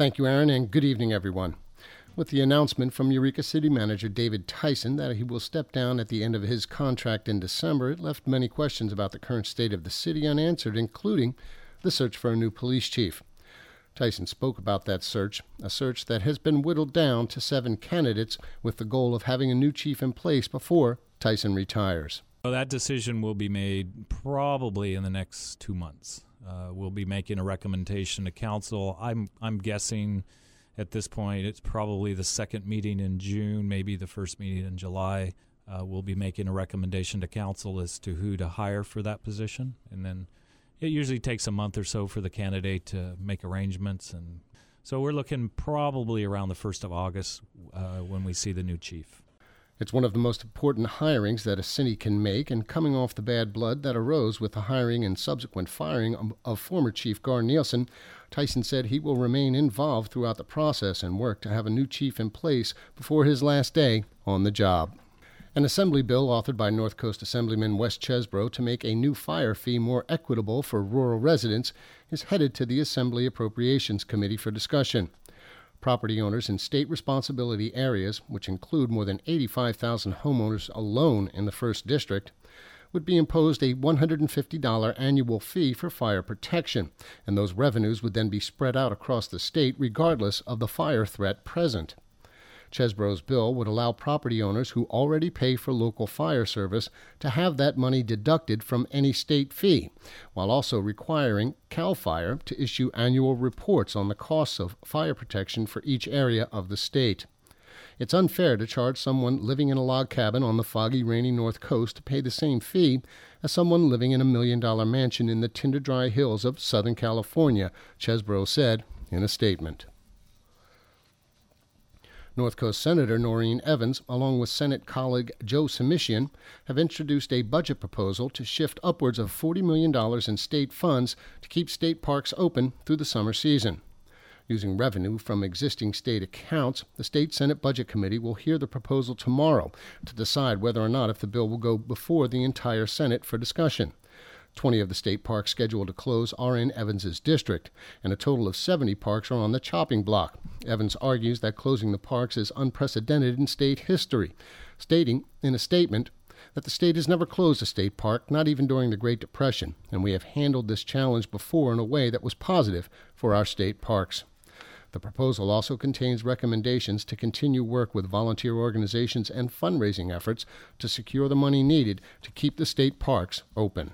Thank you, Aaron, and good evening, everyone. With the announcement from Eureka City Manager David Tyson that he will step down at the end of his contract in December, it left many questions about the current state of the city unanswered, including the search for a new police chief. Tyson spoke about that search, a search that has been whittled down to 7 candidates with the goal of having a new chief in place before Tyson retires. Well, that decision will be made probably in the next 2 months. We'll be making a recommendation to council. I'm guessing at this point it's probably the second meeting in June, maybe the first meeting in July. We'll be making a recommendation to council as to who to hire for that position. And then it usually takes a month or so for the candidate to make arrangements. And so we're looking probably around the 1st of August when we see the new chief. It's one of the most important hirings that a city can make, and coming off the bad blood that arose with the hiring and subsequent firing of former Chief Gar Nielsen, Tyson said he will remain involved throughout the process and work to have a new chief in place before his last day on the job. An assembly bill authored by North Coast Assemblyman Wes Chesbro to make a new fire fee more equitable for rural residents is headed to the Assembly Appropriations Committee for discussion. Property owners in state responsibility areas, which include more than 85,000 homeowners alone in the 1st District, would be imposed a $150 annual fee for fire protection, and those revenues would then be spread out across the state regardless of the fire threat present. Chesbro's bill would allow property owners who already pay for local fire service to have that money deducted from any state fee, while also requiring CAL FIRE to issue annual reports on the costs of fire protection for each area of the state. It's unfair to charge someone living in a log cabin on the foggy, rainy North Coast to pay the same fee as someone living in a $1 million mansion in the tinder-dry hills of Southern California, Chesbro said in a statement. North Coast Senator Noreen Evans, along with Senate colleague Joe Samishian, have introduced a budget proposal to shift upwards of $40 million in state funds to keep state parks open through the summer season. Using revenue from existing state accounts, the State Senate Budget Committee will hear the proposal tomorrow to decide whether or not if the bill will go before the entire Senate for discussion. 20 of the state parks scheduled to close are in Evans's district, and a total of 70 parks are on the chopping block. Evans argues that closing the parks is unprecedented in state history, stating in a statement that the state has never closed a state park, not even during the Great Depression, and we have handled this challenge before in a way that was positive for our state parks. The proposal also contains recommendations to continue work with volunteer organizations and fundraising efforts to secure the money needed to keep the state parks open.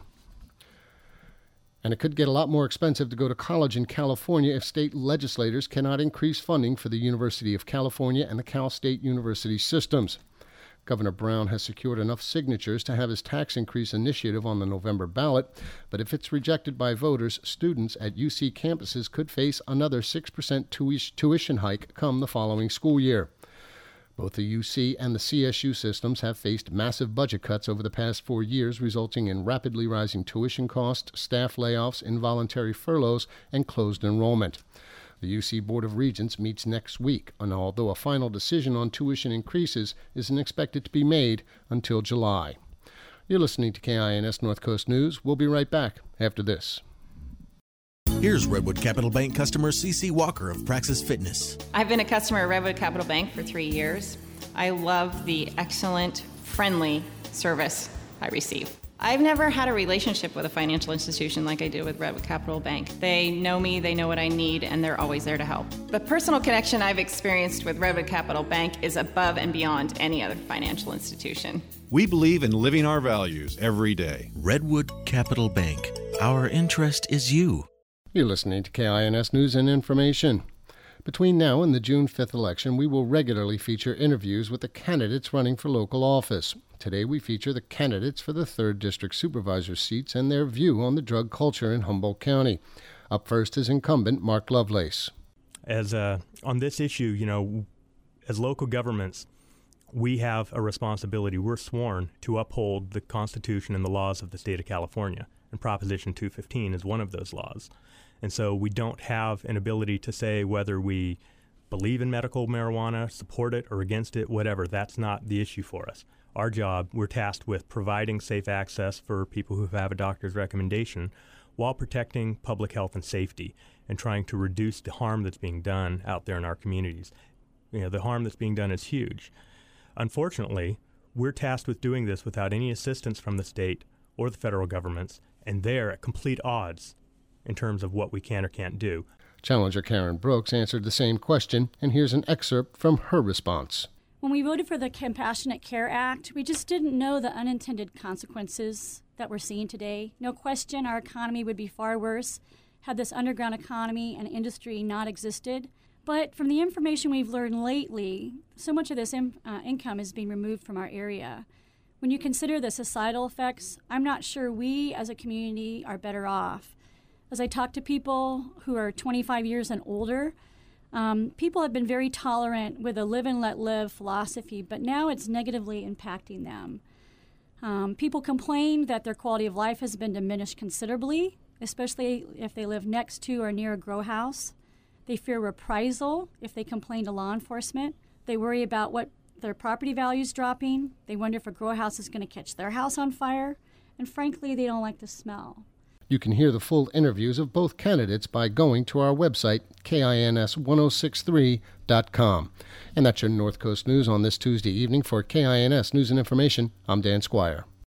And it could get a lot more expensive to go to college in California if state legislators cannot increase funding for the University of California and the Cal State University systems. Governor Brown has secured enough signatures to have his tax increase initiative on the November ballot, but if it's rejected by voters, students at UC campuses could face another 6% tuition hike come the following school year. Both the UC and the CSU systems have faced massive budget cuts over the past 4 years, resulting in rapidly rising tuition costs, staff layoffs, involuntary furloughs, and closed enrollment. The UC Board of Regents meets next week, and although a final decision on tuition increases isn't expected to be made until July. You're listening to KINS North Coast News. We'll be right back after this. Here's Redwood Capital Bank customer CC Walker of Praxis Fitness. I've been a customer of Redwood Capital Bank for 3 years. I love the excellent, friendly service I receive. I've never had a relationship with a financial institution like I do with Redwood Capital Bank. They know me, they know what I need, and they're always there to help. The personal connection I've experienced with Redwood Capital Bank is above and beyond any other financial institution. We believe in living our values every day. Redwood Capital Bank. Our interest is you. You're listening to KINS News and Information. Between now and the June 5th election, we will regularly feature interviews with the candidates running for local office. Today we feature the candidates for the 3rd District Supervisor seats and their view on the drug culture in Humboldt County. Up first is incumbent Mark Lovelace. On this issue, as local governments, we have a responsibility. We're sworn to uphold the Constitution and the laws of the state of California, and Proposition 215 is one of those laws. And so we don't have an ability to say whether we believe in medical marijuana, support it, or against it, whatever. That's not the issue for us. Our job, we're tasked with providing safe access for people who have a doctor's recommendation while protecting public health and safety and trying to reduce the harm that's being done out there in our communities. The harm that's being done is huge. Unfortunately, we're tasked with doing this without any assistance from the state or the federal governments, and they're at complete odds in terms of what we can or can't do. Challenger Karen Brooks answered the same question, and here's an excerpt from her response. When we voted for the Compassionate Care Act, we just didn't know the unintended consequences that we're seeing today. No question our economy would be far worse had this underground economy and industry not existed. But from the information we've learned lately, so much of this income is being removed from our area. When you consider the societal effects, I'm not sure we as a community are better off. As I talk to people who are 25 years and older, people have been very tolerant with a live and let live philosophy, but now it's negatively impacting them. People complain that their quality of life has been diminished considerably, especially if they live next to or near a grow house. They fear reprisal if they complain to law enforcement. They worry about what their property values dropping. They wonder if a grow house is going to catch their house on fire. And frankly, they don't like the smell. You can hear the full interviews of both candidates by going to our website, KINS1063.com. And that's your North Coast News on this Tuesday evening. For KINS News and Information, I'm Dan Squire.